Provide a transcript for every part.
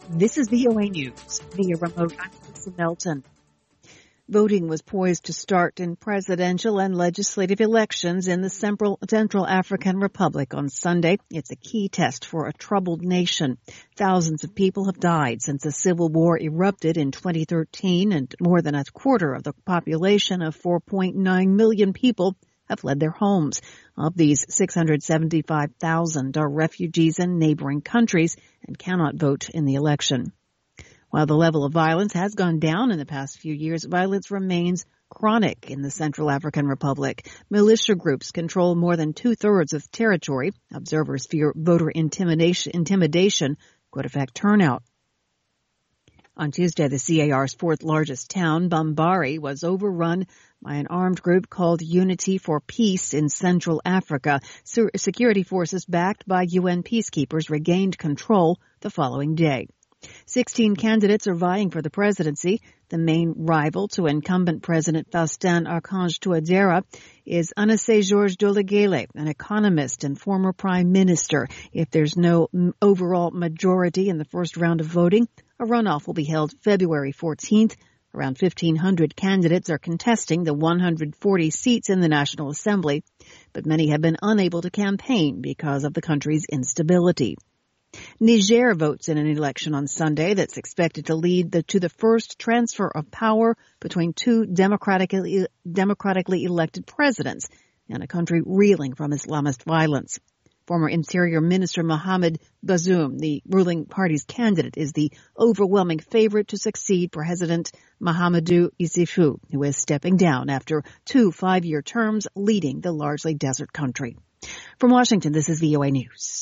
This is VOA News via remote. I'm Lisa Melton. Voting was poised to start in presidential and legislative elections in the Central African Republic on Sunday. It's a key test for a troubled nation. Thousands of people have died since the civil war erupted in 2013, and more than a quarter of the population of 4.9 million people have fled their homes. Of these, 675,000 are refugees in neighboring countries and cannot vote in the election. While the level of violence has gone down in the past few years, violence remains chronic in the Central African Republic. Militia groups control more than two-thirds of territory. Observers fear voter intimidation could affect turnout. On Tuesday, the CAR's fourth largest town, Bambari, was overrun by an armed group called Unity for Peace in Central Africa. Security forces backed by UN peacekeepers regained control the following day. 16 candidates are vying for the presidency. The main rival to incumbent President Faustin Archange Touadéra is Anase Georges Deleguele, an economist and former prime minister. If there's no overall majority in the first round of voting, a runoff will be held February 14th. Around 1,500 candidates are contesting the 140 seats in the National Assembly, but many have been unable to campaign because of the country's instability. Niger votes in an election on Sunday that's expected to lead to the first transfer of power between two democratically elected presidents in a country reeling from Islamist violence. Former Interior Minister Mohamed Bazoum, the ruling party's candidate, is the overwhelming favorite to succeed President Mahamadou Issoufou, who is stepping down after 2 5-year terms leading the largely desert country. From Washington, this is VOA News.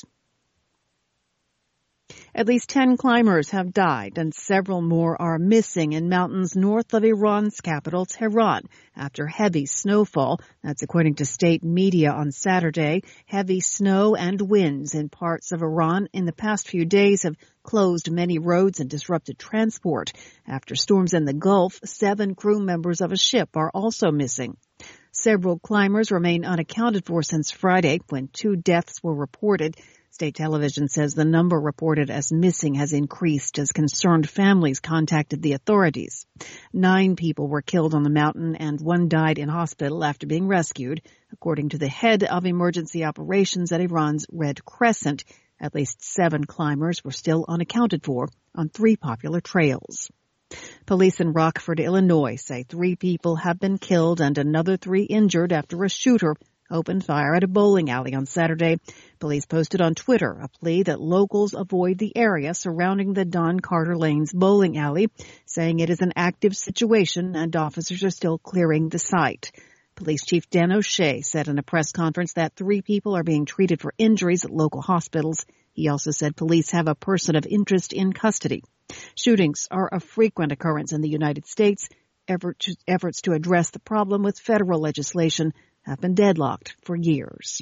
At least 10 climbers have died and several more are missing in mountains north of Iran's capital, Tehran, after heavy snowfall. That's according to state media on Saturday. Heavy snow and winds in parts of Iran in the past few days have closed many roads and disrupted transport. After storms in the Gulf, 7 crew members of a ship are also missing. Several climbers remain unaccounted for since Friday, when 2 deaths were reported. State television says the number reported as missing has increased as concerned families contacted the authorities. 9 people were killed on the mountain and 1 died in hospital after being rescued, according to the head of emergency operations at Iran's Red Crescent. At least 7 climbers were still unaccounted for on 3 popular trails. Police in Rockford, Illinois say 3 people have been killed and another 3 injured after a shooter opened fire at a bowling alley on Saturday. Police posted on Twitter a plea that locals avoid the area surrounding the Don Carter Lanes bowling alley, saying it is an active situation and officers are still clearing the site. Police Chief Dan O'Shea said in a press conference that 3 people are being treated for injuries at local hospitals. He also said police have a person of interest in custody. Shootings are a frequent occurrence in the United States. Efforts to address the problem with federal legislation have been deadlocked for years.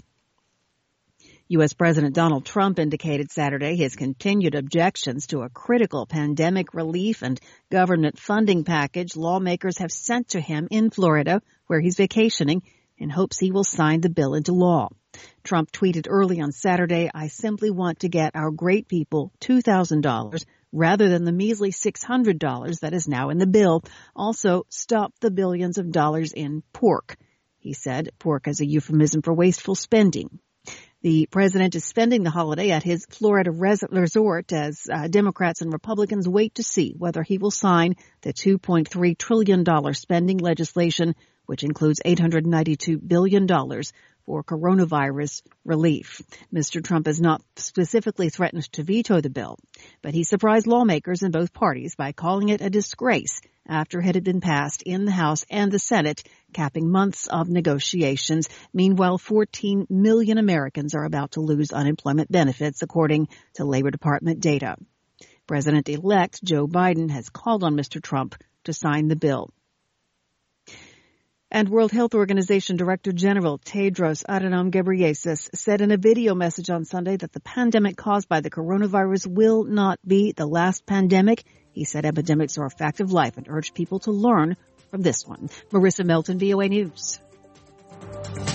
U.S. President Donald Trump indicated Saturday his continued objections to a critical pandemic relief and government funding package lawmakers have sent to him in Florida, where he's vacationing, in hopes he will sign the bill into law. Trump tweeted early on Saturday, "I simply want to get our great people $2,000 rather than the measly $600 that is now in the bill. Also, stop the billions of dollars in pork." He said pork as a euphemism for wasteful spending. The president is spending the holiday at his Florida resort as Democrats and Republicans wait to see whether he will sign the $2.3 trillion spending legislation, which includes $892 billion for coronavirus relief. Mr. Trump has not specifically threatened to veto the bill, but he surprised lawmakers in both parties by calling it a disgrace after it had been passed in the House and the Senate, capping months of negotiations. Meanwhile, 14 million Americans are about to lose unemployment benefits, according to Labor Department data. President-elect Joe Biden has called on Mr. Trump to sign the bill. And World Health Organization Director General Tedros Adhanom Ghebreyesus said in a video message on Sunday that the pandemic caused by the coronavirus will not be the last pandemic. He said epidemics are a fact of life and urged people to learn from this one. Marissa Melton, VOA News.